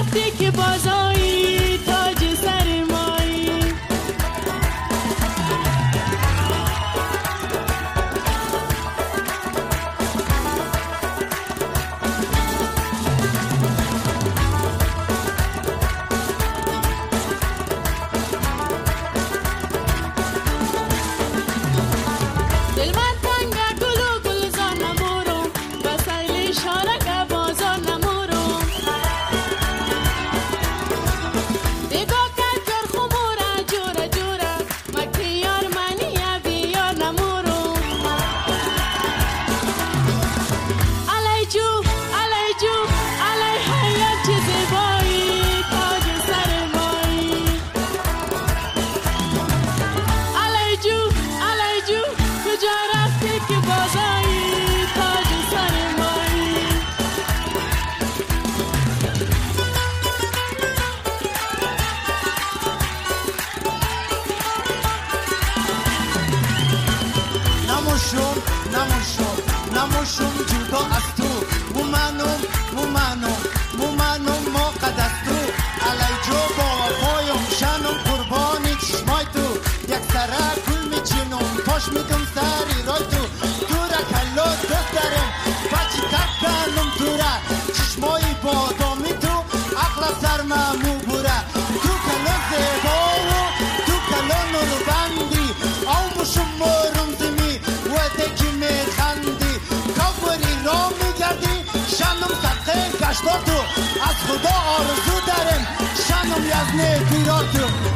رفتی که بازایی تاج سر مایی. دل من تنگه گلو گلزار نمورم وسایل شارک بازار نمورم. نگاه کرد جور خموره جوره جوره مکه یار منیه بیار نمورم. علی جو علی جو علی حیات چه زیبایی تاج سر مایی. علی جو کجا رفتی که بازایی تاج سر مایی. نموشم جدا از تو مومنم ما قد از تو. علی جو با وفایم شنم قربانی چشمای تو. یک سره گل میچینم پاش میدم سری رای تو. تو را کلا دوست دارم بچی تکنم تو را. چشمای بادامی تو عقل سرما مو بوره. تو کلا زیبا و تو کلا نوربندی او مشم مرم زمی و دکی میخندی. کافری را میگردی شنم صدقه گشتا تو. از خدا آرزو دارم شنم یزنه پیرا تو.